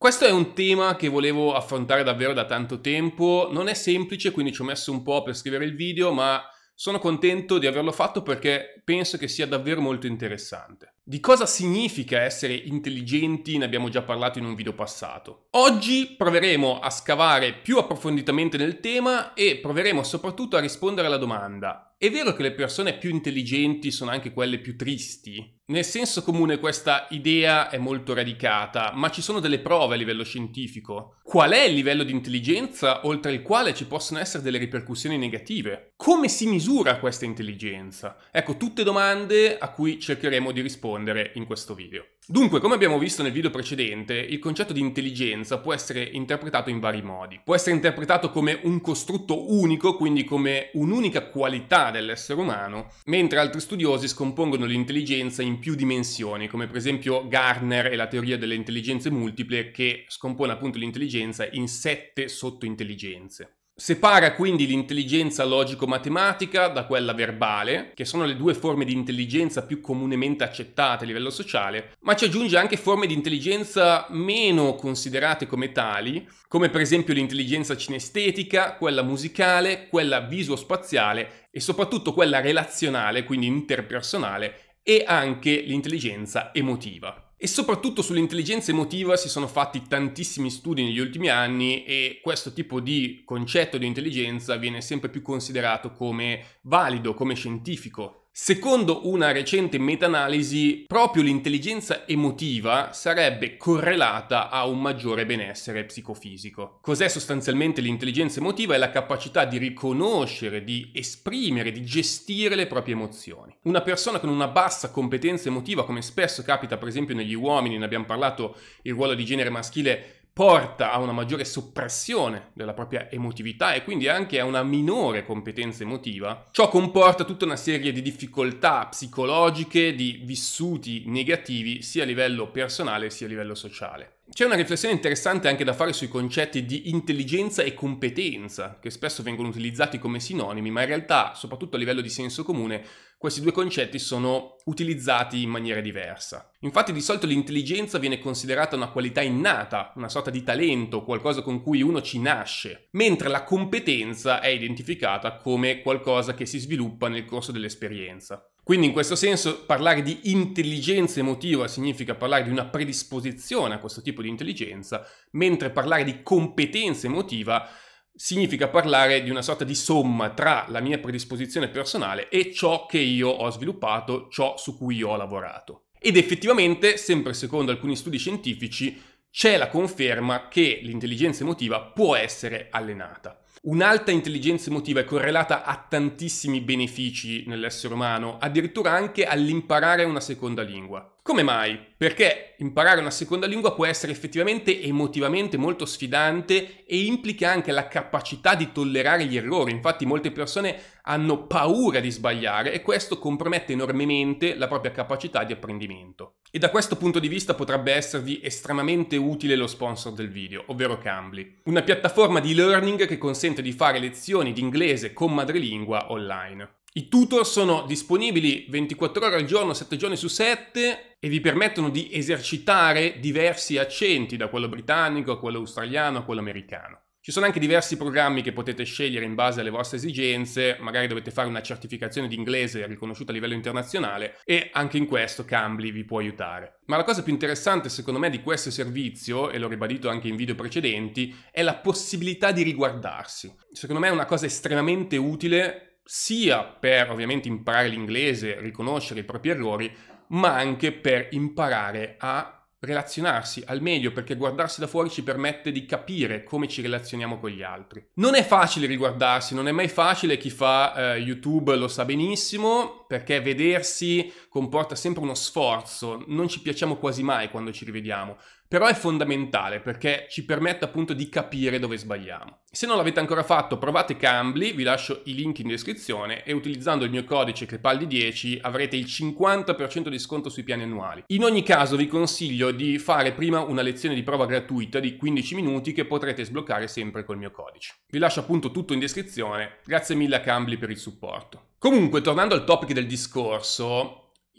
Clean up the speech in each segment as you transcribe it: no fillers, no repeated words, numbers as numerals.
Questo è un tema che volevo affrontare davvero da tanto tempo, non è semplice, quindi ci ho messo un po' per scrivere il video, ma sono contento di averlo fatto perché penso che sia davvero molto interessante. Di cosa significa essere intelligenti ne abbiamo già parlato in un video passato. Oggi proveremo a scavare più approfonditamente nel tema e proveremo soprattutto a rispondere alla domanda: è vero che le persone più intelligenti sono anche quelle più tristi? Nel senso comune questa idea è molto radicata, ma ci sono delle prove a livello scientifico. Qual è il livello di intelligenza oltre il quale ci possono essere delle ripercussioni negative? Come si misura questa intelligenza? Ecco, tutte domande a cui cercheremo di rispondere in questo video. Dunque, come abbiamo visto nel video precedente, il concetto di intelligenza può essere interpretato in vari modi. Può essere interpretato come un costrutto unico, quindi come un'unica qualità dell'essere umano, mentre altri studiosi scompongono l'intelligenza in più dimensioni, come per esempio Gardner e la teoria delle intelligenze multiple, che scompone appunto l'intelligenza in 7 sottointelligenze. Separa quindi l'intelligenza logico-matematica da quella verbale, che sono le due forme di intelligenza più comunemente accettate a livello sociale, ma ci aggiunge anche forme di intelligenza meno considerate come tali, come per esempio l'intelligenza cinestetica, quella musicale, quella visuospaziale e soprattutto quella relazionale, quindi interpersonale, e anche l'intelligenza emotiva. E soprattutto sull'intelligenza emotiva si sono fatti tantissimi studi negli ultimi anni e questo tipo di concetto di intelligenza viene sempre più considerato come valido, come scientifico. Secondo una recente meta-analisi, proprio l'intelligenza emotiva sarebbe correlata a un maggiore benessere psicofisico. Cos'è sostanzialmente l'intelligenza emotiva? È la capacità di riconoscere, di esprimere, di gestire le proprie emozioni. Una persona con una bassa competenza emotiva, come spesso capita per esempio negli uomini, ne abbiamo parlato, il ruolo di genere maschile porta a una maggiore soppressione della propria emotività e quindi anche a una minore competenza emotiva. Ciò comporta tutta una serie di difficoltà psicologiche, di vissuti negativi sia a livello personale sia a livello sociale. C'è una riflessione interessante anche da fare sui concetti di intelligenza e competenza, che spesso vengono utilizzati come sinonimi, ma in realtà, soprattutto a livello di senso comune, questi due concetti sono utilizzati in maniera diversa. Infatti di solito l'intelligenza viene considerata una qualità innata, una sorta di talento, qualcosa con cui uno ci nasce, mentre la competenza è identificata come qualcosa che si sviluppa nel corso dell'esperienza. Quindi in questo senso parlare di intelligenza emotiva significa parlare di una predisposizione a questo tipo di intelligenza, mentre parlare di competenza emotiva significa parlare di una sorta di somma tra la mia predisposizione personale e ciò che io ho sviluppato, ciò su cui io ho lavorato. Ed effettivamente, sempre secondo alcuni studi scientifici, c'è la conferma che l'intelligenza emotiva può essere allenata. Un'alta intelligenza emotiva è correlata a tantissimi benefici nell'essere umano, addirittura anche all'imparare una seconda lingua. Come mai? Perché imparare una seconda lingua può essere effettivamente emotivamente molto sfidante e implica anche la capacità di tollerare gli errori. Infatti molte persone hanno paura di sbagliare e questo compromette enormemente la propria capacità di apprendimento. E da questo punto di vista potrebbe esservi estremamente utile lo sponsor del video, ovvero Cambly, una piattaforma di learning che consente di fare lezioni di inglese con madrelingua online. I tutor sono disponibili 24 ore al giorno, 7 giorni su 7 e vi permettono di esercitare diversi accenti, da quello britannico a quello australiano a quello americano. Ci sono anche diversi programmi che potete scegliere in base alle vostre esigenze, magari dovete fare una certificazione di inglese riconosciuta a livello internazionale e anche in questo Cambly vi può aiutare. Ma la cosa più interessante secondo me di questo servizio, e l'ho ribadito anche in video precedenti, è la possibilità di riguardarsi. Secondo me è una cosa estremamente utile sia per ovviamente imparare l'inglese, riconoscere i propri errori, ma anche per imparare a relazionarsi al meglio, perché guardarsi da fuori ci permette di capire come ci relazioniamo con gli altri. Non è facile riguardarsi, non è mai facile, chi fa YouTube lo sa benissimo, perché vedersi comporta sempre uno sforzo, non ci piacciamo quasi mai quando ci rivediamo, però è fondamentale perché ci permette appunto di capire dove sbagliamo. Se non l'avete ancora fatto, provate Cambly, vi lascio i link in descrizione e utilizzando il mio codice Crepaldi10 avrete il 50% di sconto sui piani annuali. In ogni caso vi consiglio di fare prima una lezione di prova gratuita di 15 minuti che potrete sbloccare sempre col mio codice. Vi lascio appunto tutto in descrizione, grazie mille a Cambly per il supporto. Comunque, tornando al topic del discorso,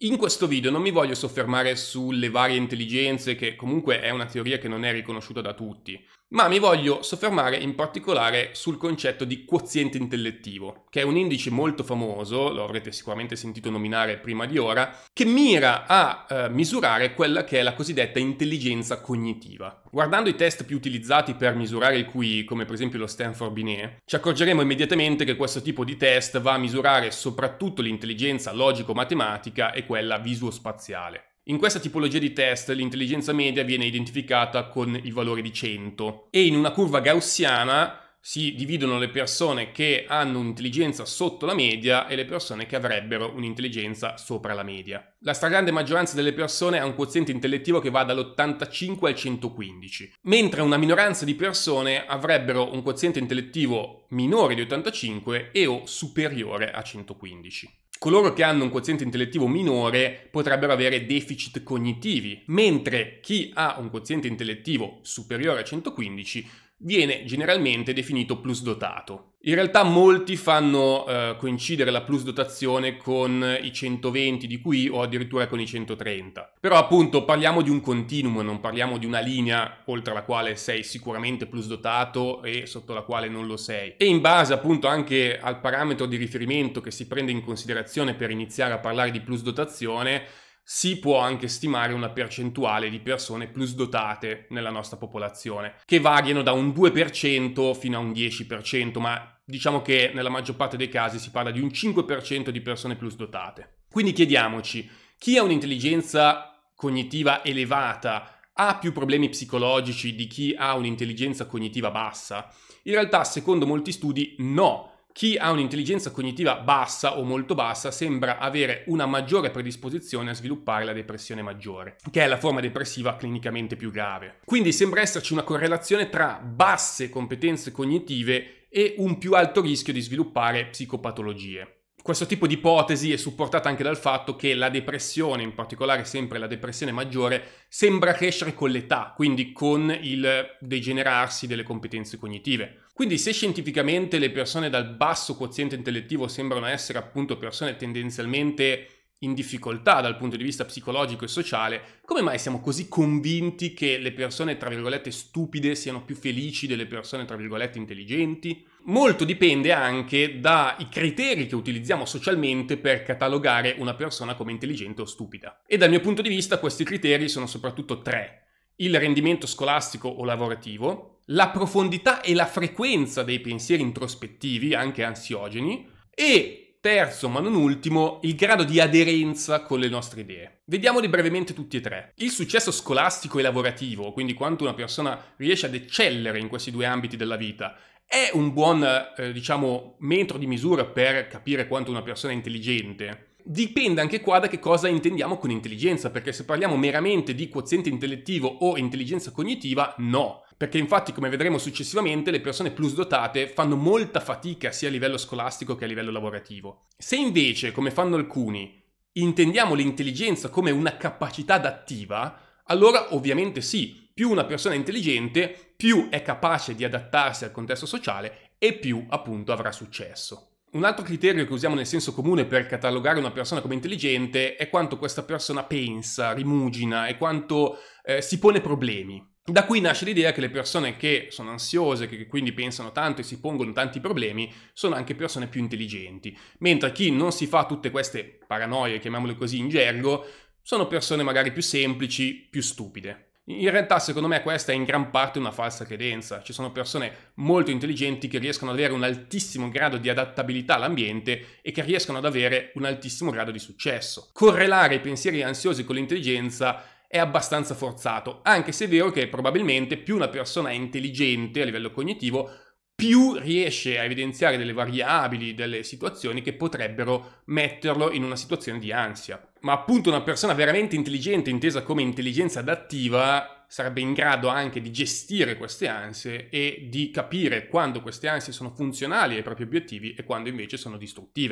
In questo video non mi voglio soffermare sulle varie intelligenze, che comunque è una teoria che non è riconosciuta da tutti, ma mi voglio soffermare in particolare sul concetto di quoziente intellettivo, che è un indice molto famoso, lo avrete sicuramente sentito nominare prima di ora, che mira a misurare quella che è la cosiddetta intelligenza cognitiva. Guardando i test più utilizzati per misurare il QI, come per esempio lo Stanford Binet, ci accorgeremo immediatamente che questo tipo di test va a misurare soprattutto l'intelligenza logico-matematica e quella visuo-spaziale. In questa tipologia di test l'intelligenza media viene identificata con il valore di 100 e in una curva gaussiana si dividono le persone che hanno un'intelligenza sotto la media e le persone che avrebbero un'intelligenza sopra la media. La stragrande maggioranza delle persone ha un quoziente intellettivo che va dall'85 al 115, mentre una minoranza di persone avrebbero un quoziente intellettivo minore di 85 e o superiore a 115. Coloro che hanno un quoziente intellettivo minore potrebbero avere deficit cognitivi, mentre chi ha un quoziente intellettivo superiore a 115 viene generalmente definito plusdotato. In realtà molti fanno coincidere la plusdotazione con i 120 di QI o addirittura con i 130. Però appunto parliamo di un continuum, non parliamo di una linea oltre la quale sei sicuramente plusdotato e sotto la quale non lo sei. E in base appunto anche al parametro di riferimento che si prende in considerazione per iniziare a parlare di plusdotazione, si può anche stimare una percentuale di persone plusdotate nella nostra popolazione, che variano da un 2% fino a un 10%, ma diciamo che nella maggior parte dei casi si parla di un 5% di persone plusdotate. Quindi chiediamoci, chi ha un'intelligenza cognitiva elevata ha più problemi psicologici di chi ha un'intelligenza cognitiva bassa? In realtà, secondo molti studi, no. Chi ha un'intelligenza cognitiva bassa o molto bassa sembra avere una maggiore predisposizione a sviluppare la depressione maggiore, che è la forma depressiva clinicamente più grave. Quindi sembra esserci una correlazione tra basse competenze cognitive e un più alto rischio di sviluppare psicopatologie. Questo tipo di ipotesi è supportata anche dal fatto che la depressione, in particolare sempre la depressione maggiore, sembra crescere con l'età, quindi con il degenerarsi delle competenze cognitive. Quindi se scientificamente le persone dal basso quoziente intellettivo sembrano essere appunto persone tendenzialmente in difficoltà dal punto di vista psicologico e sociale, come mai siamo così convinti che le persone tra virgolette stupide siano più felici delle persone tra virgolette intelligenti? Molto dipende anche dai criteri che utilizziamo socialmente per catalogare una persona come intelligente o stupida. E dal mio punto di vista questi criteri sono soprattutto tre: il rendimento scolastico o lavorativo, la profondità e la frequenza dei pensieri introspettivi, anche ansiogeni, e terzo, ma non ultimo, il grado di aderenza con le nostre idee. Vediamoli brevemente tutti e tre. Il successo scolastico e lavorativo, quindi quanto una persona riesce ad eccellere in questi due ambiti della vita, è un buon, metro di misura per capire quanto una persona è intelligente. Dipende anche qua da che cosa intendiamo con intelligenza, perché se parliamo meramente di quoziente intellettivo o intelligenza cognitiva, no. Perché infatti, come vedremo successivamente, le persone plusdotate fanno molta fatica sia a livello scolastico che a livello lavorativo. Se invece, come fanno alcuni, intendiamo l'intelligenza come una capacità adattiva, allora ovviamente sì, più una persona è intelligente, più è capace di adattarsi al contesto sociale e più appunto avrà successo. Un altro criterio che usiamo nel senso comune per catalogare una persona come intelligente è quanto questa persona pensa, rimugina e quanto si pone problemi. Da qui nasce l'idea che le persone che sono ansiose, che quindi pensano tanto e si pongono tanti problemi, sono anche persone più intelligenti, mentre chi non si fa tutte queste paranoie, chiamiamole così in gergo, sono persone magari più semplici, più stupide. In realtà, secondo me, questa è in gran parte una falsa credenza. Ci sono persone molto intelligenti che riescono ad avere un altissimo grado di adattabilità all'ambiente e che riescono ad avere un altissimo grado di successo. Correlare i pensieri ansiosi con l'intelligenza è abbastanza forzato, anche se è vero che probabilmente più una persona è intelligente a livello cognitivo, più riesce a evidenziare delle variabili, delle situazioni che potrebbero metterlo in una situazione di ansia. Ma appunto una persona veramente intelligente, intesa come intelligenza adattiva, sarebbe in grado anche di gestire queste ansie e di capire quando queste ansie sono funzionali ai propri obiettivi e quando invece sono distruttive.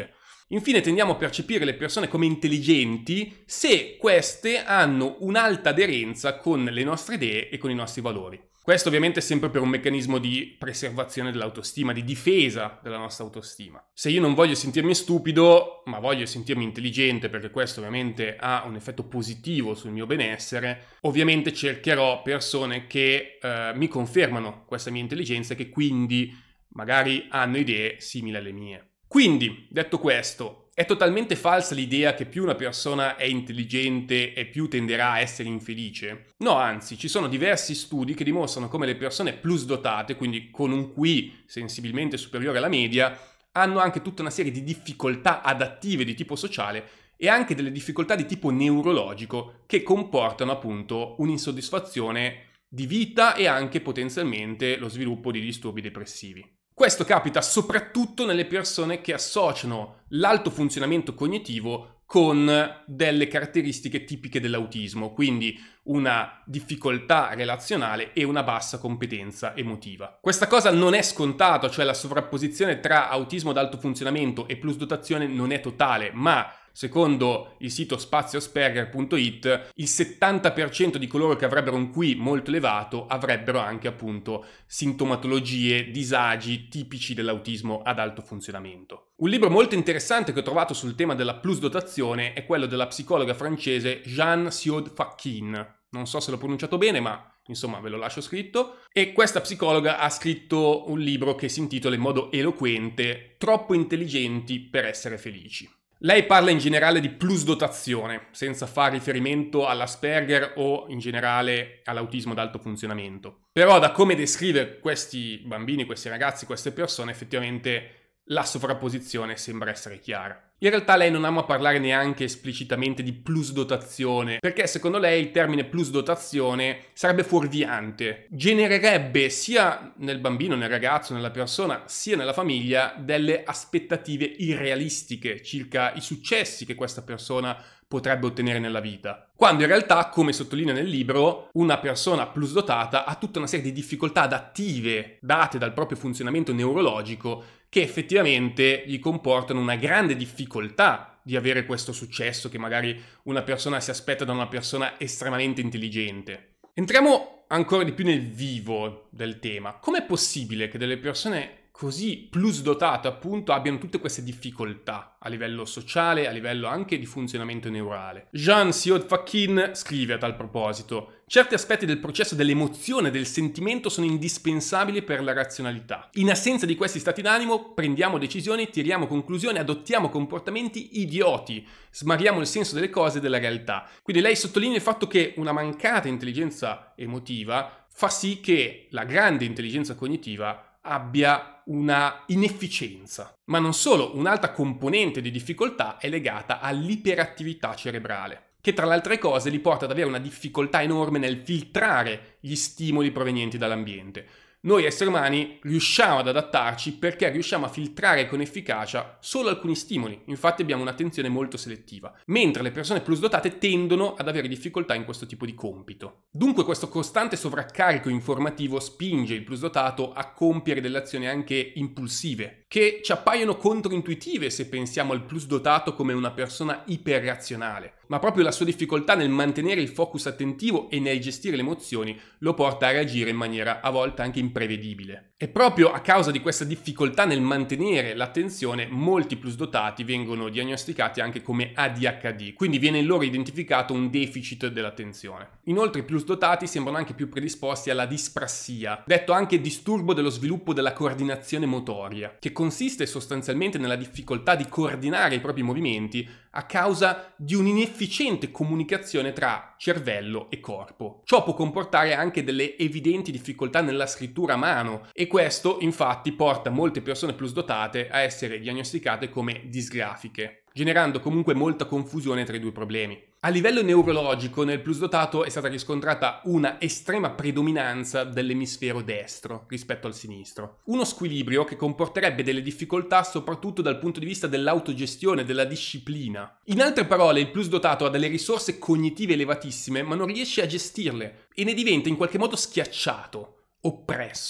Infine tendiamo a percepire le persone come intelligenti se queste hanno un'alta aderenza con le nostre idee e con i nostri valori. Questo ovviamente sempre per un meccanismo di preservazione dell'autostima, di difesa della nostra autostima. Se io non voglio sentirmi stupido, ma voglio sentirmi intelligente, perché questo ovviamente ha un effetto positivo sul mio benessere, ovviamente cercherò persone che mi confermano questa mia intelligenza e che quindi magari hanno idee simili alle mie. Quindi, detto questo, è totalmente falsa l'idea che più una persona è intelligente e più tenderà a essere infelice? No, anzi, ci sono diversi studi che dimostrano come le persone plus dotate, quindi con un QI sensibilmente superiore alla media, hanno anche tutta una serie di difficoltà adattive di tipo sociale e anche delle difficoltà di tipo neurologico che comportano appunto un'insoddisfazione di vita e anche potenzialmente lo sviluppo di disturbi depressivi. Questo capita soprattutto nelle persone che associano l'alto funzionamento cognitivo con delle caratteristiche tipiche dell'autismo, quindi una difficoltà relazionale e una bassa competenza emotiva. Questa cosa non è scontata, cioè la sovrapposizione tra autismo ad alto funzionamento e plusdotazione non è totale, ma secondo il sito spaziosperger.it, il 70% di coloro che avrebbero un QI molto elevato avrebbero anche appunto sintomatologie, disagi tipici dell'autismo ad alto funzionamento. Un libro molto interessante che ho trovato sul tema della plusdotazione è quello della psicologa francese Jeanne Siod-Fachin. Non so se l'ho pronunciato bene, ma insomma ve lo lascio scritto. E questa psicologa ha scritto un libro che si intitola in modo eloquente "Troppo intelligenti per essere felici". Lei parla in generale di plusdotazione, senza fare riferimento all'Asperger o in generale all'autismo ad alto funzionamento. Però da come descrive questi bambini, questi ragazzi, queste persone, effettivamente la sovrapposizione sembra essere chiara. In realtà lei non ama parlare neanche esplicitamente di plusdotazione, perché secondo lei il termine plusdotazione sarebbe fuorviante, genererebbe sia nel bambino, nel ragazzo, nella persona, sia nella famiglia delle aspettative irrealistiche circa i successi che questa persona potrebbe ottenere nella vita. Quando in realtà, come sottolinea nel libro, una persona plusdotata ha tutta una serie di difficoltà adattive date dal proprio funzionamento neurologico che effettivamente gli comportano una grande difficoltà di avere questo successo che magari una persona si aspetta da una persona estremamente intelligente. Entriamo ancora di più nel vivo del tema. Com'è possibile che delle persone così plusdotate appunto abbiano tutte queste difficoltà a livello sociale, a livello anche di funzionamento neurale? Jeanne Siod-Fachin scrive a tal proposito: certi aspetti del processo dell'emozione e del sentimento sono indispensabili per la razionalità. In assenza di questi stati d'animo prendiamo decisioni, tiriamo conclusioni, adottiamo comportamenti idioti, smariamo il senso delle cose e della realtà. Quindi lei sottolinea il fatto che una mancata intelligenza emotiva fa sì che la grande intelligenza cognitiva abbia una inefficienza. Ma non solo, un'altra componente di difficoltà è legata all'iperattività cerebrale, che tra le altre cose li porta ad avere una difficoltà enorme nel filtrare gli stimoli provenienti dall'ambiente. Noi esseri umani riusciamo ad adattarci perché riusciamo a filtrare con efficacia solo alcuni stimoli, infatti abbiamo un'attenzione molto selettiva, mentre le persone plusdotate tendono ad avere difficoltà in questo tipo di compito. Dunque questo costante sovraccarico informativo spinge il plusdotato a compiere delle azioni anche impulsive, che ci appaiono controintuitive se pensiamo al plusdotato come una persona iperrazionale, ma proprio la sua difficoltà nel mantenere il focus attentivo e nel gestire le emozioni lo porta a reagire in maniera a volte anche imprevedibile. E proprio a causa di questa difficoltà nel mantenere l'attenzione, molti plusdotati vengono diagnosticati anche come ADHD, quindi viene in loro identificato un deficit dell'attenzione. Inoltre i plusdotati sembrano anche più predisposti alla disprassia, detto anche disturbo dello sviluppo della coordinazione motoria, che consiste sostanzialmente nella difficoltà di coordinare i propri movimenti a causa di un'inefficiente comunicazione tra cervello e corpo. Ciò può comportare anche delle evidenti difficoltà nella scrittura a mano e questo infatti porta molte persone plusdotate a essere diagnosticate come disgrafiche, generando comunque molta confusione tra i due problemi. A livello neurologico nel plusdotato è stata riscontrata una estrema predominanza dell'emisfero destro rispetto al sinistro. Uno squilibrio che comporterebbe delle difficoltà soprattutto dal punto di vista dell'autogestione, della disciplina. In altre parole, il plusdotato ha delle risorse cognitive elevatissime ma non riesce a gestirle e ne diventa in qualche modo schiacciato, oppresso.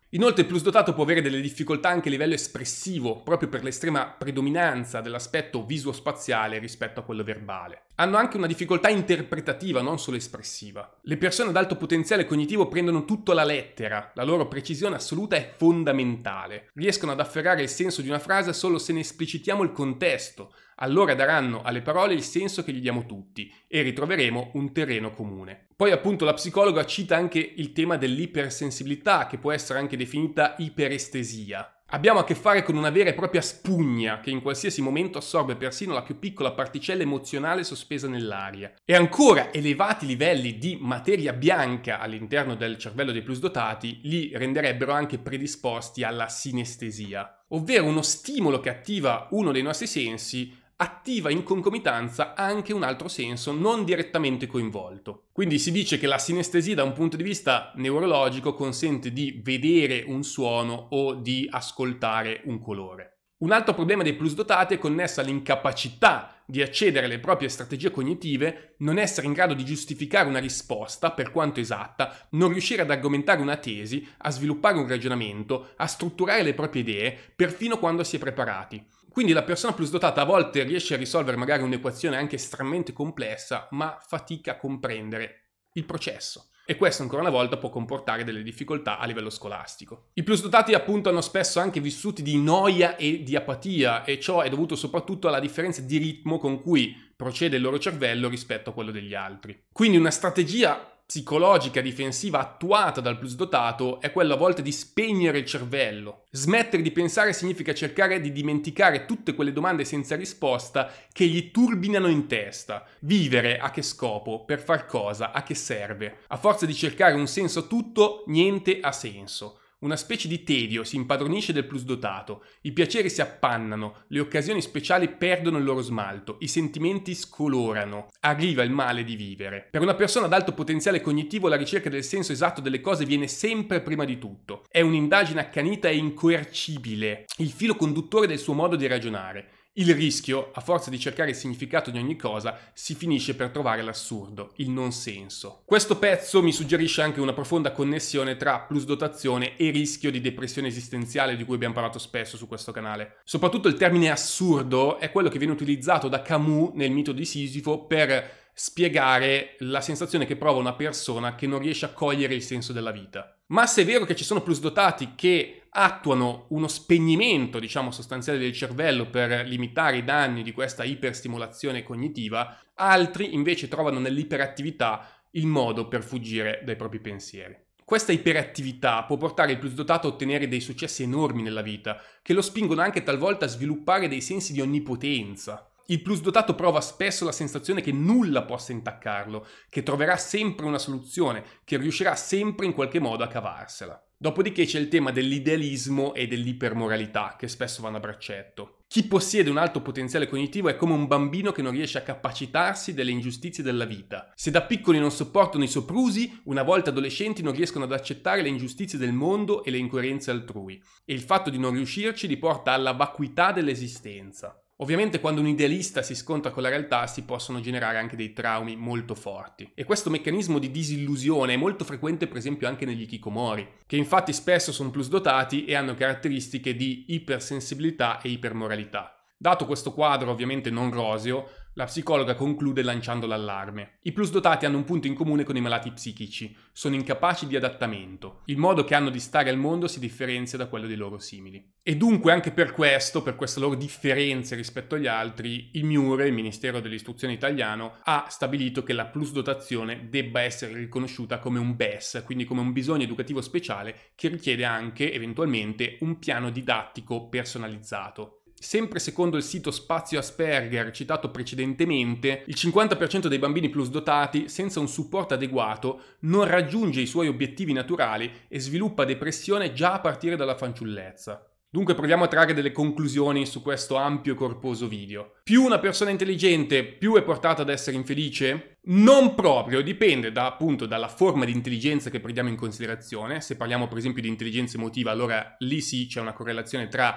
Inoltre il plusdotato può avere delle difficoltà anche a livello espressivo, proprio per l'estrema predominanza dell'aspetto visuospaziale rispetto a quello verbale. Hanno anche una difficoltà interpretativa, non solo espressiva. Le persone ad alto potenziale cognitivo prendono tutto alla lettera, la loro precisione assoluta è fondamentale. Riescono ad afferrare il senso di una frase solo se ne esplicitiamo il contesto, allora daranno alle parole il senso che gli diamo tutti e ritroveremo un terreno comune. Poi appunto la psicologa cita anche il tema dell'ipersensibilità, che può essere anche definita iperestesia. Abbiamo a che fare con una vera e propria spugna che in qualsiasi momento assorbe persino la più piccola particella emozionale sospesa nell'aria. E ancora elevati livelli di materia bianca all'interno del cervello dei plusdotati li renderebbero anche predisposti alla sinestesia, ovvero uno stimolo che attiva uno dei nostri sensi attiva in concomitanza anche un altro senso non direttamente coinvolto. Quindi si dice che la sinestesia da un punto di vista neurologico consente di vedere un suono o di ascoltare un colore. Un altro problema dei plusdotati è connesso all'incapacità di accedere alle proprie strategie cognitive, non essere in grado di giustificare una risposta, per quanto esatta, non riuscire ad argomentare una tesi, a sviluppare un ragionamento, a strutturare le proprie idee, perfino quando si è preparati. Quindi la persona plusdotata a volte riesce a risolvere magari un'equazione anche estremamente complessa, ma fatica a comprendere il processo. E questo ancora una volta può comportare delle difficoltà a livello scolastico. I plusdotati appunto hanno spesso anche vissuti di noia e di apatia, e ciò è dovuto soprattutto alla differenza di ritmo con cui procede il loro cervello rispetto a quello degli altri. Quindi una strategia psicologica difensiva attuata dal plusdotato è quella a volte di spegnere il cervello. Smettere di pensare significa cercare di dimenticare tutte quelle domande senza risposta che gli turbinano in testa. Vivere a che scopo? Per far cosa? A che serve? A forza di cercare un senso a tutto, niente ha senso. Una specie di tedio si impadronisce del plusdotato, i piaceri si appannano, le occasioni speciali perdono il loro smalto, i sentimenti scolorano, arriva il male di vivere. Per una persona ad alto potenziale cognitivo la ricerca del senso esatto delle cose viene sempre prima di tutto. È un'indagine accanita e incoercibile, il filo conduttore del suo modo di ragionare. Il rischio, a forza di cercare il significato di ogni cosa, si finisce per trovare l'assurdo, il non senso. Questo pezzo mi suggerisce anche una profonda connessione tra plusdotazione e rischio di depressione esistenziale di cui abbiamo parlato spesso su questo canale. Soprattutto il termine assurdo è quello che viene utilizzato da Camus nel mito di Sisifo per spiegare la sensazione che prova una persona che non riesce a cogliere il senso della vita. Ma se è vero che ci sono plusdotati che attuano uno spegnimento, diciamo, sostanziale del cervello per limitare i danni di questa iperstimolazione cognitiva, altri invece trovano nell'iperattività il modo per fuggire dai propri pensieri. Questa iperattività può portare il plusdotato a ottenere dei successi enormi nella vita, che lo spingono anche talvolta a sviluppare dei sensi di onnipotenza. Il plusdotato prova spesso la sensazione che nulla possa intaccarlo, che troverà sempre una soluzione, che riuscirà sempre in qualche modo a cavarsela. Dopodiché c'è il tema dell'idealismo e dell'ipermoralità, che spesso vanno a braccetto. Chi possiede un alto potenziale cognitivo è come un bambino che non riesce a capacitarsi delle ingiustizie della vita. Se da piccoli non sopportano i soprusi, una volta adolescenti non riescono ad accettare le ingiustizie del mondo e le incoerenze altrui. E il fatto di non riuscirci li porta alla vacuità dell'esistenza. Ovviamente quando un idealista si scontra con la realtà si possono generare anche dei traumi molto forti. E questo meccanismo di disillusione è molto frequente per esempio anche negli hikikomori, che infatti spesso sono plusdotati e hanno caratteristiche di ipersensibilità e ipermoralità. Dato questo quadro ovviamente non roseo, la psicologa conclude lanciando l'allarme. I plusdotati hanno un punto in comune con i malati psichici, sono incapaci di adattamento. Il modo che hanno di stare al mondo si differenzia da quello dei loro simili. E dunque anche per queste loro differenze rispetto agli altri, il MIUR, il Ministero dell'Istruzione italiano, ha stabilito che la plusdotazione debba essere riconosciuta come un BES, quindi come un bisogno educativo speciale che richiede anche eventualmente un piano didattico personalizzato. Sempre secondo il sito Spazio Asperger citato precedentemente, il 50% dei bambini plusdotati senza un supporto adeguato non raggiunge i suoi obiettivi naturali e sviluppa depressione già a partire dalla fanciullezza. Dunque proviamo a trarre delle conclusioni su questo ampio e corposo video. Più una persona intelligente, più è portata ad essere infelice? Non proprio, dipende appunto dalla forma di intelligenza che prendiamo in considerazione. Se parliamo per esempio di intelligenza emotiva, allora lì sì c'è una correlazione tra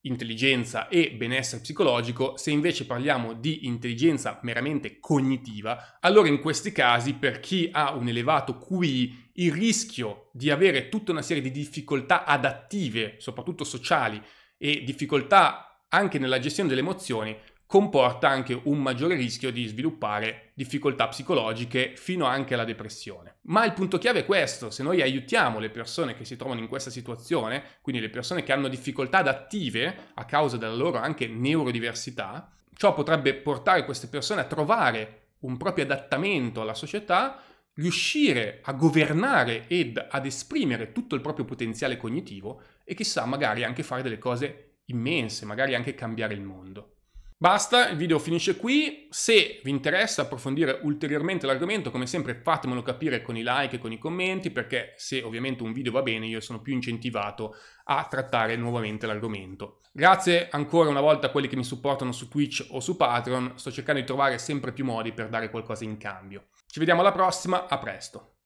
intelligenza e benessere psicologico. Se invece parliamo di intelligenza meramente cognitiva, allora in questi casi, per chi ha un elevato QI, il rischio di avere tutta una serie di difficoltà adattive, soprattutto sociali, e difficoltà anche nella gestione delle emozioni, comporta anche un maggiore rischio di sviluppare difficoltà psicologiche fino anche alla depressione. Ma il punto chiave è questo: se noi aiutiamo le persone che si trovano in questa situazione, quindi le persone che hanno difficoltà adattive a causa della loro anche neurodiversità, ciò potrebbe portare queste persone a trovare un proprio adattamento alla società, riuscire a governare ed ad esprimere tutto il proprio potenziale cognitivo e chissà magari anche fare delle cose immense, magari anche cambiare il mondo. Basta, il video finisce qui. Se vi interessa approfondire ulteriormente l'argomento, come sempre fatemelo capire con i like e con i commenti, perché se ovviamente un video va bene io sono più incentivato a trattare nuovamente l'argomento. Grazie ancora una volta a quelli che mi supportano su Twitch o su Patreon, sto cercando di trovare sempre più modi per dare qualcosa in cambio. Ci vediamo alla prossima, a presto!